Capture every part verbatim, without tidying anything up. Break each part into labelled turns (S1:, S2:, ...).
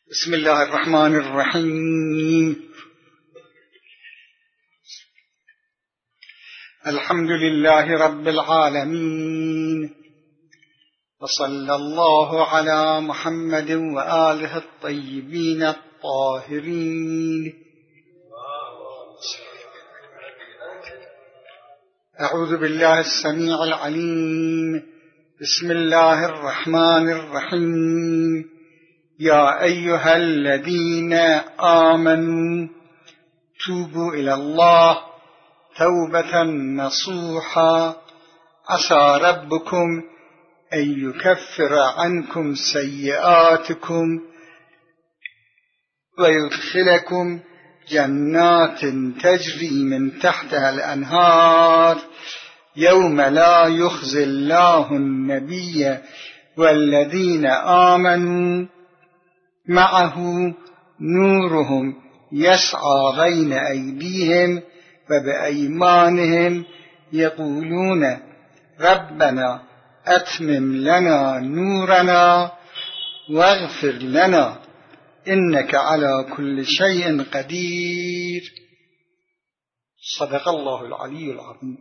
S1: بسم الله الرحمن الرحيم. الحمد لله رب العالمين، وصلى الله على محمد وآله الطيبين الطاهرين. أعوذ بالله السميع العليم. بسم الله الرحمن الرحيم. يا أيها الذين آمنوا توبوا إلى الله توبة نصوحا عسى ربكم أن يكفر عنكم سيئاتكم ويدخلكم جنات تجري من تحتها الأنهار يوم لا يخزي الله النبي والذين آمنوا معه نورهم يسعى بين أيديهم وبأيمانهم يقولون ربنا أتمم لنا نورنا واغفر لنا إنك على كل شيء قدير. صدق الله العلي العظيم.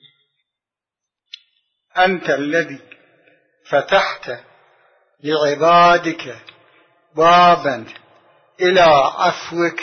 S1: أنت الذي فتحت لعبادك بابا إلى عفوك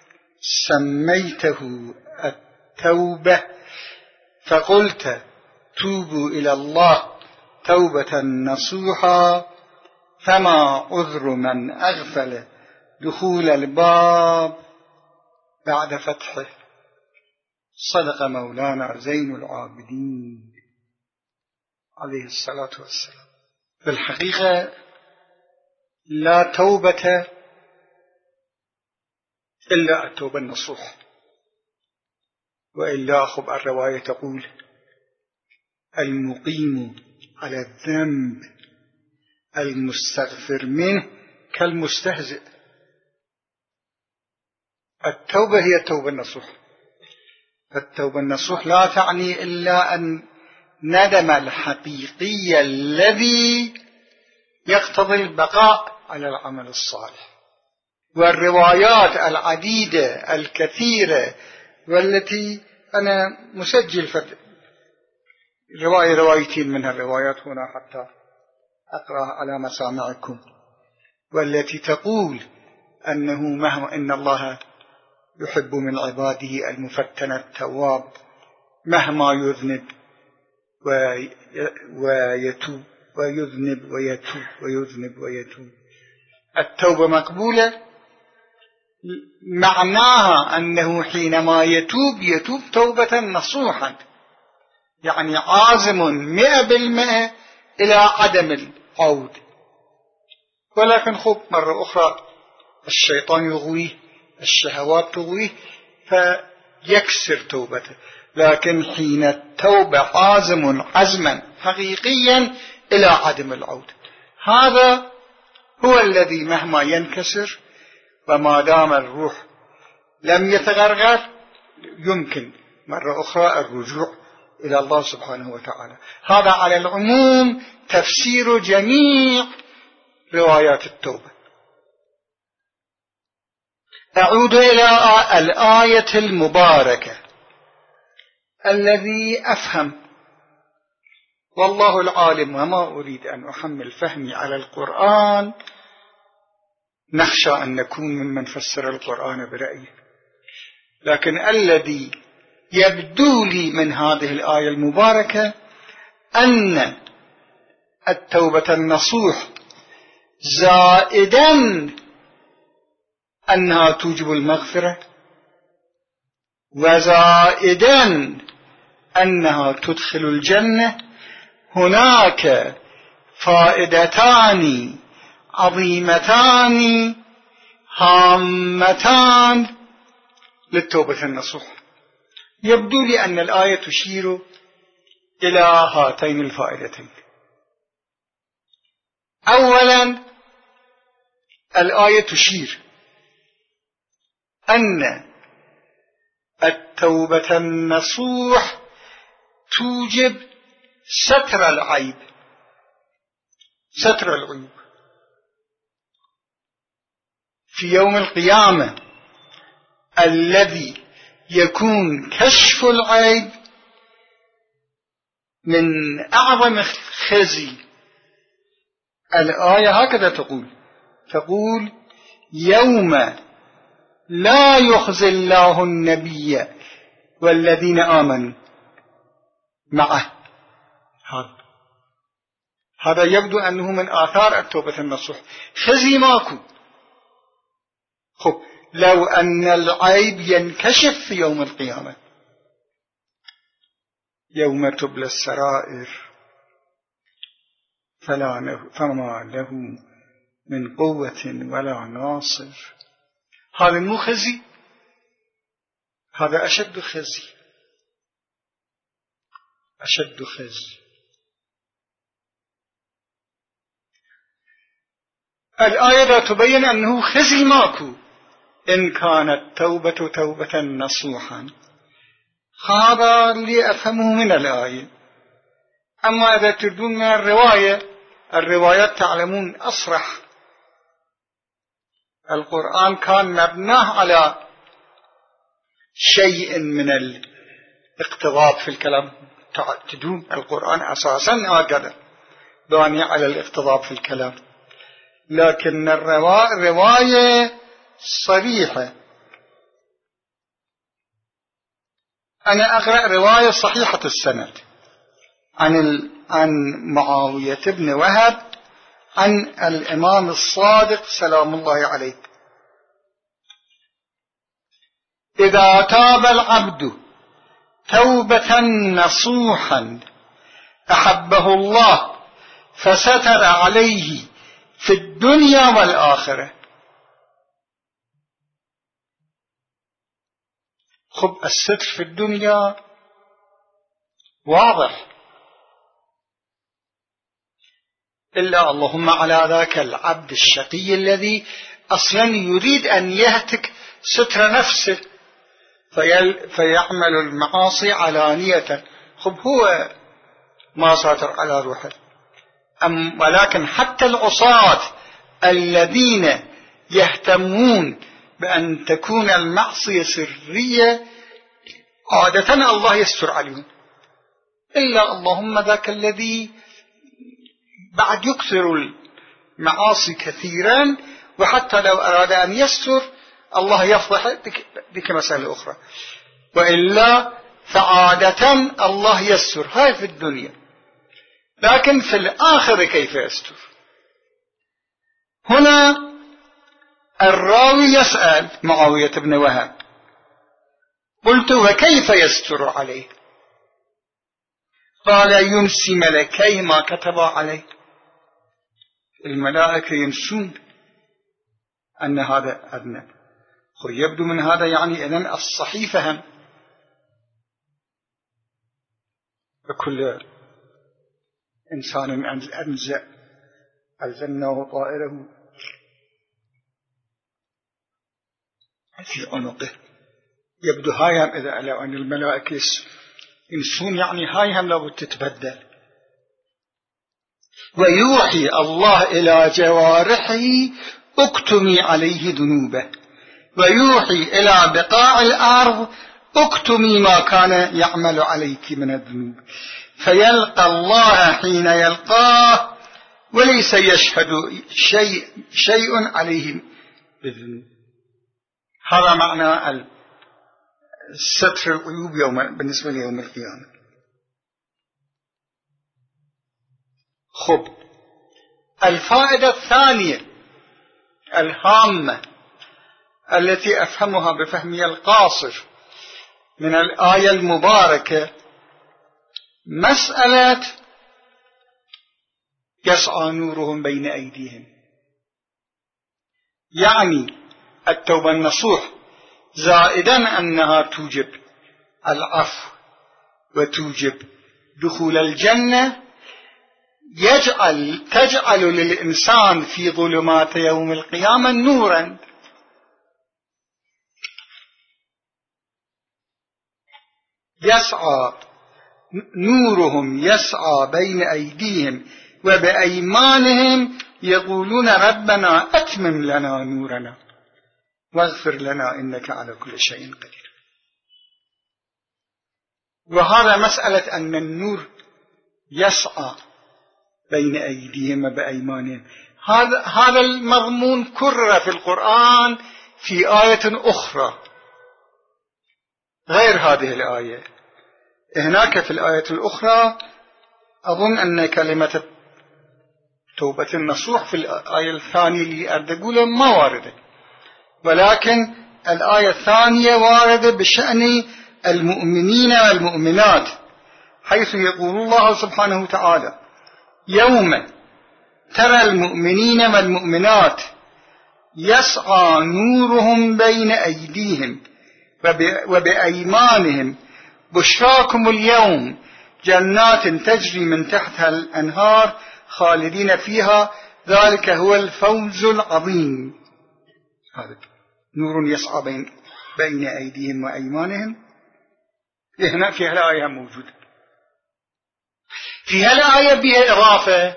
S1: سميته التوبة، فقلت توبوا إلى الله توبة نصوحا، فما عذر من أغفل دخول الباب بعد فتحه. صدق مولانا زين العابدين عليه الصلاة والسلام. بالحقيقة لا توبة إلا التوبة النصوح، وإلا أخب الرواية تقول المقيم على الذنب المستغفر منه كالمستهزئ. التوبة هي التوبة النصوح. التوبة النصوح لا تعني إلا أن ندم الحقيقي الذي يقتضي البقاء على العمل الصالح. والروايات العديدة الكثيرة والتي أنا مسجل في رواية روايتين من الروايات هنا حتى أقرأ على مسامعكم، والتي تقول أنه مهما إن الله يحب من عباده المفتن التواب مهما يذنب ويتوب ويذنب ويتوب ويذنب ويتوب. التوبة مقبولة معناها أنه حينما يتوب يتوب توبة نصوحا، يعني عازم مئة بالمئة إلى عدم العود. ولكن خب مرة أخرى الشيطان يغويه، الشهوات تغويه فيكسر توبته. لكن حين التوبة عازم عزما حقيقيا إلى عدم العود، هذا هو الذي مهما ينكسر وما دام الروح لم يتغرغر يمكن مرة أخرى الرجوع إلى الله سبحانه وتعالى. هذا على العموم تفسير جميع روايات التوبة. أعود إلى الآية المباركة الذي أفهم والله العالم وما أريد أن أحمل فهمي على القرآن، نخشى أن نكون ممن فسر القرآن برأيه. لكن الذي يبدو لي من هذه الآية المباركة أن التوبة النصوح زائدا أنها توجب المغفرة، وزائدا أنها تدخل الجنة. هناك فائدتان عظيمتان هامتان للتوبة النصوح. يبدو لي أن الآية تشير إلى هاتين الفائدتين. أولا الآية تشير أن التوبة النصوح توجب ستر العيب، ستر العيوب. في يوم القيامة الذي يكون كشف العيب من أعظم خزي. الآية هكذا تقول تقول يوم لا يخزي الله النبي والذين آمنوا معه. هذا هذا يبدو أنه من آثار التوبة النصوح. خزي ماكو. خب لو أن العيب ينكشف في يوم القيامة، يوم تبلى السرائر فلا فما له من قوة ولا ناصر، هذا مو خزي، هذا أشد خزي، أشد خزي. الآية لا تبين أنه خزي ماكو إن كانت توبة توبة نصوحا. هذا اللي أفهمه من الآية. أما إذا تردون من الرواية، الروايات تعلمون أصرح. القرآن كان مبناه على شيء من الاقتضاب في الكلام. تدون القرآن أساسا هكذا باني على الاقتضاب في الكلام، لكن الرواية صريحة. أنا أقرأ رواية صحيحة السند عن عن معاوية بن وهب عن الإمام الصادق سلام الله عليه: إذا تاب العبد توبة نصوحا أحبه الله فستر عليه في الدنيا والآخرة. خب الستر في الدنيا واضح، إلا اللهم على ذاك العبد الشقي الذي أصلا يريد أن يهتك ستر نفسه فيعمل المعاصي علانية. خب هو ما ساتر على روحه. أم ولكن حتى العصاة الذين يهتمون بأن تكون المعصية سرية عادة الله يستر عليهم، إلا اللهم ذاك الذي بعد يكثر المعاصي كثيرا وحتى لو أراد أن يستر الله يفضح بك مسألة أخرى، وإلا فعادة الله يستر. هاي في الدنيا، لكن في الآخرة كيف يستر؟ هنا الراوي يسأل معاوية بن وهب: قلت وكيف يستر عليه؟ قال: ينسي ملكي ما كتب عليه. الملائكة ينسون أن هذا أذنب. يبدو من هذا يعني إذن الصحيفة هم وكل إنسان أنزع ألزمناه طائره في عنقه. يبدو هاي هم إذا لو أن الملائكة ينسون يعني هاي هم لو تتبدل. ويوحي الله إلى جوارحه: اكتمي عليه ذنوبه، ويوحي إلى بقاع الأرض: اكتمي ما كان يعمل عليك من الذنوب، فيلقى الله حين يلقاه وليس يشهد شيء, شيء عليه بالذنوب. هذا معنى ستر العيوب يوم بالنسبة ليوم القيامة. خب الفائدة الثانية الهامة التي أفهمها بفهمي القاصر من الآية المباركة مسألة يسعى نورهم بين أيديهم، يعني التوبة النصوح زائدا أنها توجب العفو وتوجب دخول الجنة، يجعل تجعل للإنسان في ظلمات يوم القيامة نورا. يسعى نورهم يسعى بين أيديهم وبأيمانهم يقولون ربنا أتمم لنا نورنا. واغفر لنا إنك على كل شيء قدير. وهذا مسألة أن النور يسعى بين أيديهم وبأيمانهم، هذا هذا المضمون كرر في القرآن في آية أخرى غير هذه الآية. هناك في الآية الأخرى أظن أن كلمة توبة النصوح في الآية الثانية اللي أردقولها ما واردة، ولكن الآية الثانية واردة بشأن المؤمنين والمؤمنات، حيث يقول الله سبحانه وتعالى: يوم ترى المؤمنين والمؤمنات يسعى نورهم بين أيديهم وبأيمانهم بشراكم اليوم جنات تجري من تحتها الأنهار خالدين فيها ذلك هو الفوز العظيم. هذا نور يسعى بين, بين أيديهم وأيمانهم. هنا في هالآية موجودة، في هالآية بها إضافة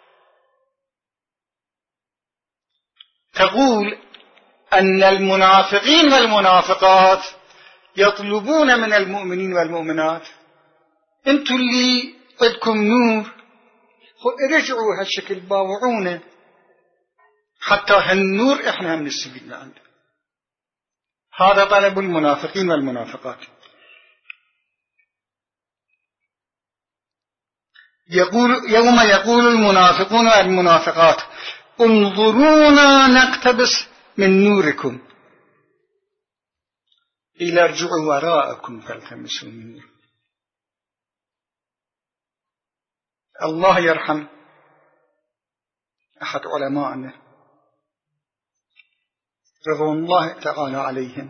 S1: تقول أن المنافقين والمنافقات يطلبون من المؤمنين والمؤمنات: انتوا اللي عندكم نور ارجعوا هالشكل باوعونا حتى هالنور احنا هم نستفيد من عنده. هذا طلب المنافقين والمنافقات. يقول يوم يقول المنافقون والمنافقات: انظرونا نقتبس من نوركم قيل ارجعوا وراءكم فالتمسوا نور. الله يرحم أحد علمائنا رضوان الله تعالى عليهم،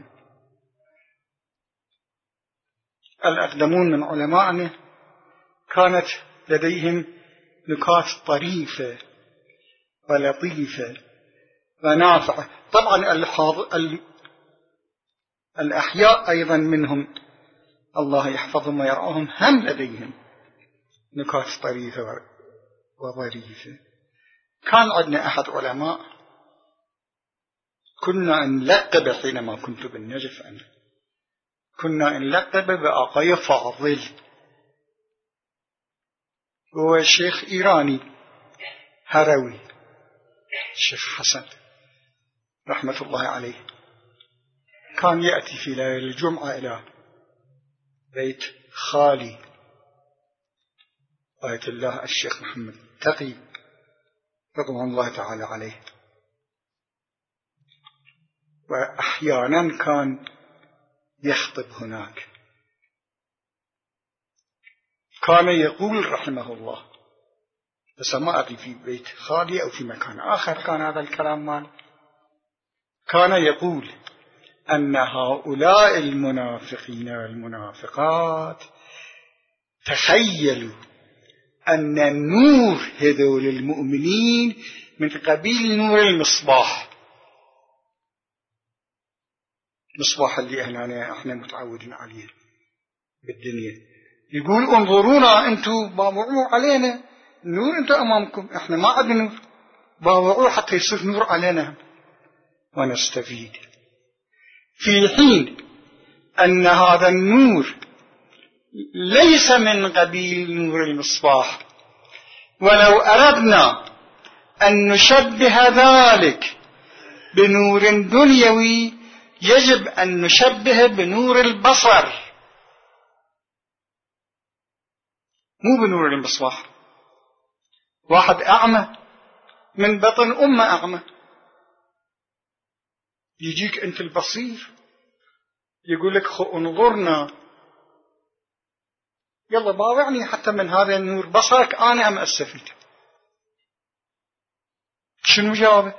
S1: الأقدمون من علمائنا كانت لديهم نكات طريفة ولطيفة ونافعة. طبعا ال... الأحياء أيضا منهم الله يحفظهم ويرعاهم هم لديهم نكات طريفة وظريفة. كان عندنا أحد علماء كنا نلقب حينما كنت بالنجف أنا كنا نلقب بآقاي فاضل، هو شيخ إيراني هروي، الشيخ حسن رحمة الله عليه. كان يأتي في ليلة الجمعة إلى بيت خالي آية الله الشيخ محمد تقي رضوان الله تعالى عليه، وأحيانا كان يخطب هناك. كان يقول رحمه الله، بس ما أدري في بيت خالي أو في مكان آخر كان هذا الكلام مال، كان يقول أن هؤلاء المنافقين والمنافقات تخيلوا أن النور هذول المؤمنين من قبيل نور المصباح، مصباح اللي احنا احنا متعودين عليه بالدنيا. يقول انظرونا انتم باوعوا علينا النور، انتم امامكم احنا ما عندنا نور، باوعوا حتى يصير نور علينا ونستفيد. في حين أن هذا النور ليس من قبيل نور المصباح، ولو أردنا أن نشبه ذلك بنور دنيوي يجب أن نشبه بنور البصر مو بنور المصباح. واحد أعمى من بطن أمه أعمى، يجيك أنت البصير يقول لك خو انظرنا، يلا باوعني حتى من هذا النور بصرك أنا أم أستفيد. شنو جوابه؟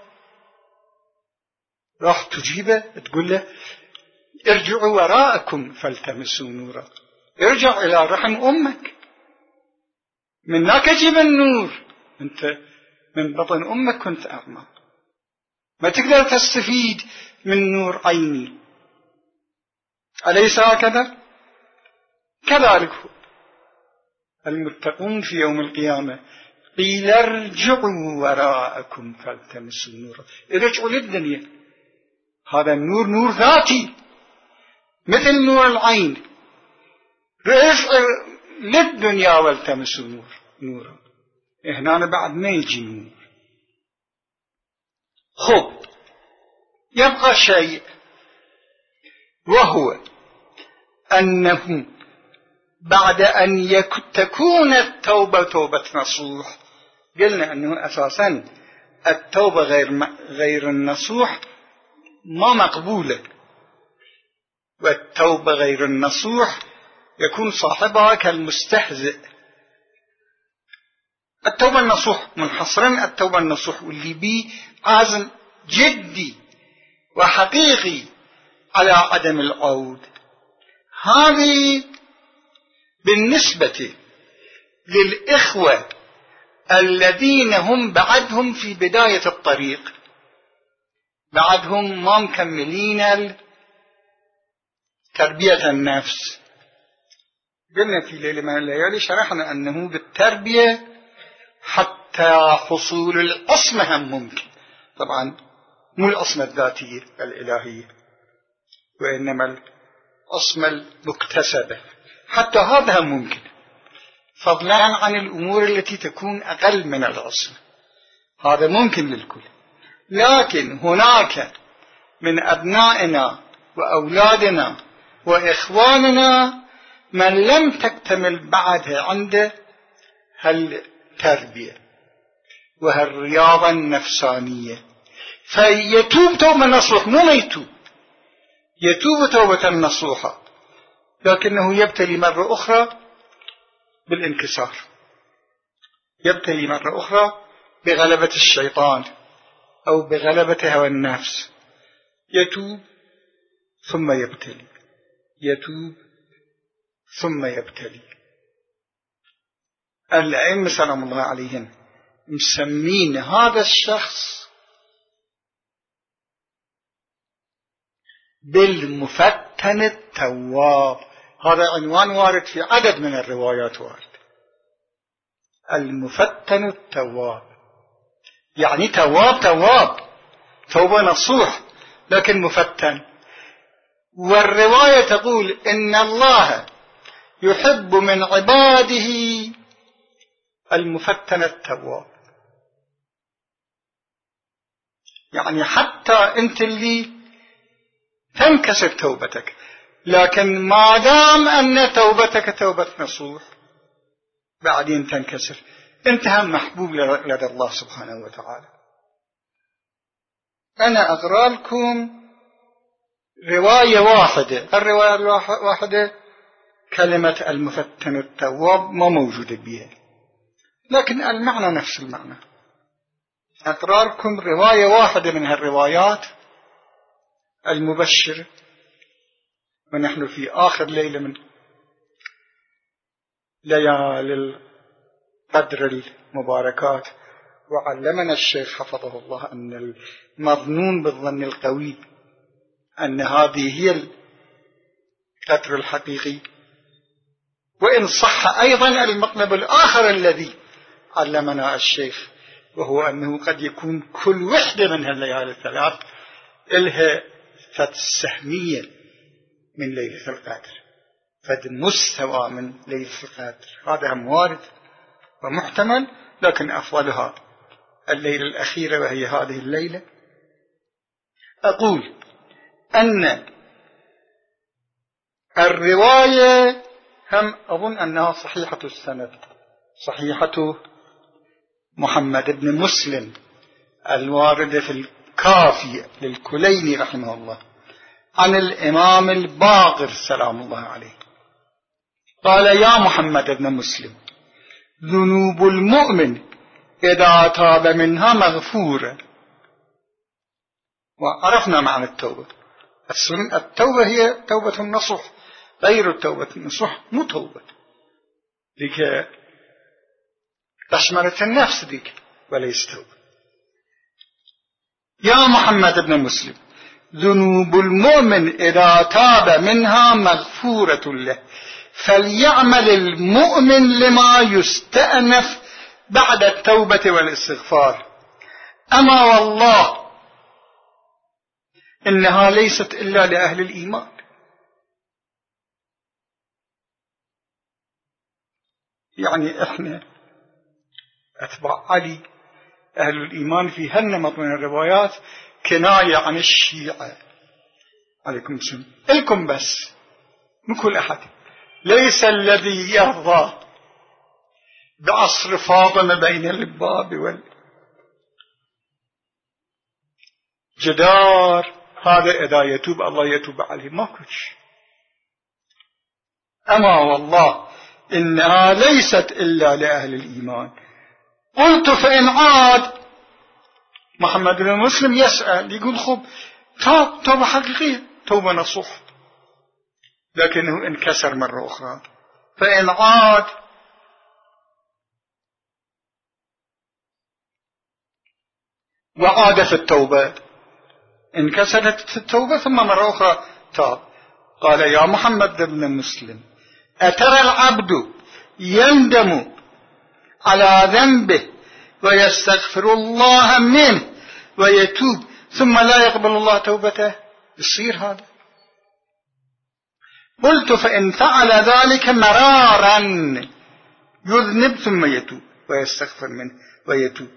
S1: راح تجيبه تقول له ارجعوا وراءكم فالتمسوا نورا، ارجع إلى رحم أمك، من هناك جيب النور، أنت من بطن أمك كنت أعمى، ما تقدر تستفيد من نور عيني. أليس هكذا؟ كذلك المتقون في يوم القيامة قيل ارجعوا وراءكم فالتمسوا نورا، ارجعوا للدنيا، هذا النور نور ذاتي مثل نور العين، رفع للدنيا والتمسوا نور نورا. هنا بعد ما يجي نور. خب يبقى شيء، وهو أنه بعد أن تكون التوبة توبة نصوح، قلنا أنه أساسا التوبة غير غير النصوح ما مقبولة، والتوبة غير النصوح يكون صاحبها كالمستهزئ. التوبة النصوح منحصرا التوبة النصوح واللي بيه عزم جدي وحقيقي على عدم العود. هذه بالنسبة للإخوة الذين هم بعدهم في بداية الطريق، بعدهم ما مكملين تربية النفس. قلنا في ليلة من الليالي شرحنا أنه بالتربية حتى حصول العصمة هم ممكن، طبعا مو العصمة الذاتية الإلهية وإنما العصمة المكتسبة، حتى هذا هم ممكن، فضلا عن الأمور التي تكون أقل من العصمة، هذا ممكن للكل. لكن هناك من أبنائنا وأولادنا وإخواننا من لم تكتمل بعدها عنده هالتربية وهالرياضة النفسانية، فيتوب توبة نصوح، مو ما يتوب، يتوب توبة نصوحة، لكنه يبتلي مرة أخرى بالانكسار، يبتلي مرة أخرى بغلبة الشيطان أو بغلبة هوى النفس، يتوب ثم يبتلي، يتوب ثم يبتلي. الأئمة سلام الله عليهم مسمين هذا الشخص بالمفتن التواب. هذا عنوان وارد في عدد من الروايات، وارد المفتن التواب، يعني تواب تواب توبة نصوح لكن مفتن. والرواية تقول إن الله يحب من عباده المفتن التواب، يعني حتى أنت اللي تنكسر توبتك، لكن ما دام أن توبتك توبة نصوح بعدين تنكسر، أنت هم محبوب لدى الله سبحانه وتعالى. أنا أقرأ لكم رواية واحدة، الرواية الواحدة كلمة المفتن التواب ما موجودة بها، لكن المعنى نفس المعنى. أقرأ لكم رواية واحدة من هالروايات المبشرة، ونحن في آخر ليلة من ليالي القدر المباركات، وعلمنا الشيخ حفظه الله أن المظنون بالظن القوي أن هذه هي القدر الحقيقي، وإن صح أيضا المطلب الآخر الذي علمنا الشيخ، وهو أنه قد يكون كل وحدة من هالليالي الثلاث إلها فد سهمية من ليلة القدر، فد مستوى من ليلة القدر، هذا هم وارد ومحتمل، لكن أفضلها الليلة الأخيرة وهي هذه الليلة. أقول أن الرواية هم أظن أنها صحيحة السند، صحيحة محمد بن مسلم الواردة في الكافي للكليني رحمه الله عن الإمام الباقر سلام الله عليه، قال: يا محمد بن مسلم، ذنوب المؤمن إذا تاب منها مغفورة. وعرفنا معنى التوبة، التوبة هي توبة النصوح، غير التوبة النصوح مو توبة، ذيك تشملت النفس ذيك وليس توبة. يا محمد بن مسلم، ذنوب المؤمن إذا تاب منها مغفورة له، فليعمل المؤمن لما يستأنف بعد التوبة والاستغفار. أما والله إنها ليست إلا لأهل الإيمان. يعني إحنا أتباع علي أهل الإيمان في هالنمط من الروايات كناية عن الشيعة عليكم السلام لكم بس من كل أحد. ليس الذي يرضى بعصر فاطمة بين الباب والجدار هذا إذا يتوب الله يتوب عليه ما كش. أما والله إنها ليست إلا لأهل الإيمان. قلت فإن عاد محمد بن مسلم يسأل يقول خب توب توبة حقيقية توبة نصوح، لكنه انكسر مرة أخرى. فإن عاد وعاد في التوبة انكسرت التوبة ثم مرة أخرى تاب. قال يا محمد بن مسلم أترى العبد يندم على ذنبه ويستغفر الله منه ويتوب ثم لا يقبل الله توبته؟ يصير هذا؟ قلت فإن فعل ذلك مرارا يذنب ثم يتوب ويستغفر منه ويتوب.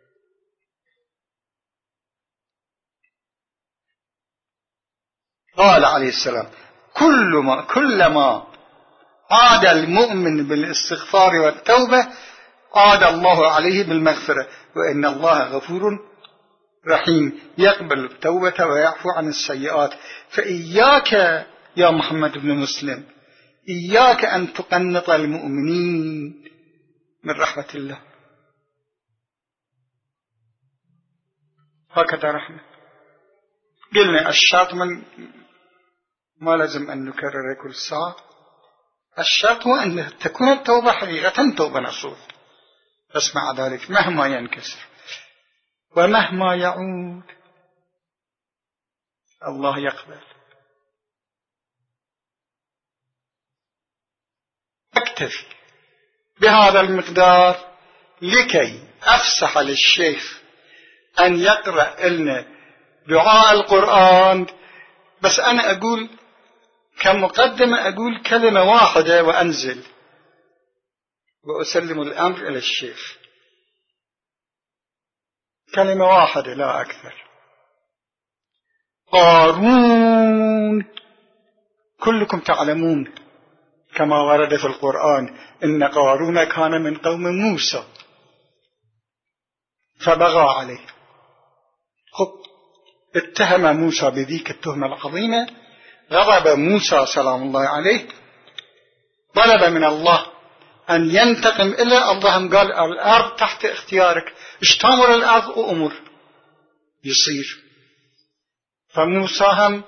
S1: قال عليه السلام كل ما كلما عاد المؤمن بالاستغفار والتوبة عاد الله عليه بالمغفرة، وإن الله غفور رحيم يقبل التوبة ويعفو عن السيئات. فإياك يا محمد بن مسلم إياك أن تقنط المؤمنين من رحمة الله. هكذا رحمة. قلنا الشرط من ما لازم أن نكرر كل ساعة. الشرط هو أن تكون التوبة حقيقة توبة نصوح، بس مع ذلك مهما ينكسر ومهما يعود الله يقبل. أكتفي بهذا المقدار لكي أفسح للشيخ أن يقرأ لنا دعاء القرآن. بس أنا أقول كمقدمة أقول كلمة واحدة وأنزل وأسلم الأمر إلى الشيخ. كلمة واحدة لا أكثر. قارون كلكم تعلمون كما ورد في القرآن إن قارون كان من قوم موسى فبغى عليه. خب اتهم موسى بذيك التهمة العظيمة، غضب موسى سلام الله عليه، طلب من الله أن ينتقم إلى اللهم قال الأرض تحت اختيارك، اشتمر الأرض وأمر يصير. فموسى هم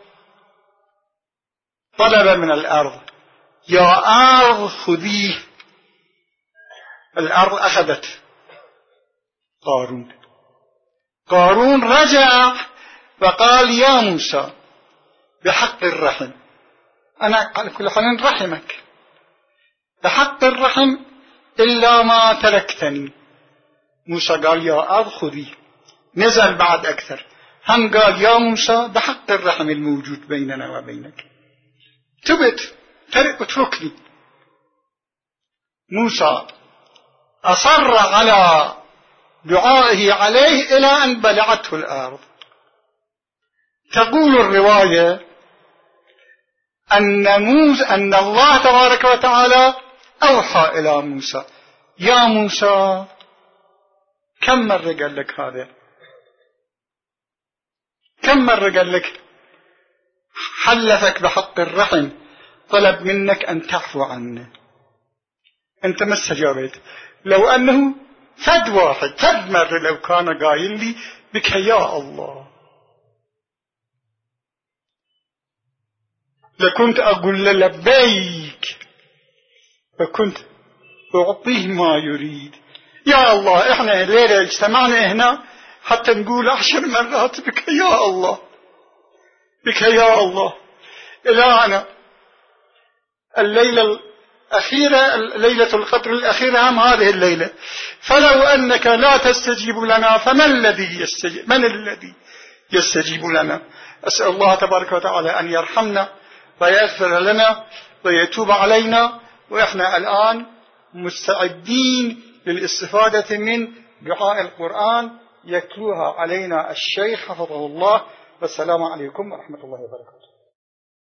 S1: طلب من الأرض يا أرض خذيه، الأرض أخذت قارون. قارون رجع وقال يا موسى بحق الرحم، أنا على كل حال رحمك، بحق الرحم إلا ما تركتني. موسى قال يا أرض خذيه، نزل بعد أكثر هم قال يا موسى بحق الرحم الموجود بيننا وبينك تبت اتركني. موسى أصر على دعائه عليه إلى أن بلعته الأرض. تقول الرواية أن, موسى أن الله تبارك وتعالى أوحى إلى موسى يا موسى كم مرة قال لك هذا؟ كم مرة قال لك حلفك بحق الرحم، طلب منك أن تعفو عنه، أنت ما استجابت. لو أنه فد واحد فد مرة لو كان قايل لي بك يا الله لكنت أقول له لبيك وكنت أعطيه ما يريد. يا الله إحنا الليلة اجتمعنا هنا حتى نقول عشر مرات بك يا الله بك يا الله إلهنا. الليلة الأخيرة ليلة القدر الأخيرة هم هذه الليلة، فلو أنك لا تستجيب لنا فمن الذي يستجيب من الذي يستجيب لنا. أسأل الله تبارك وتعالى أن يرحمنا ويغفر لنا ويتوب علينا، وإحنا الآن مستعدين للاستفادة من دعاء القرآن يتلوها علينا الشيخ حفظه الله. والسلام عليكم ورحمة الله وبركاته.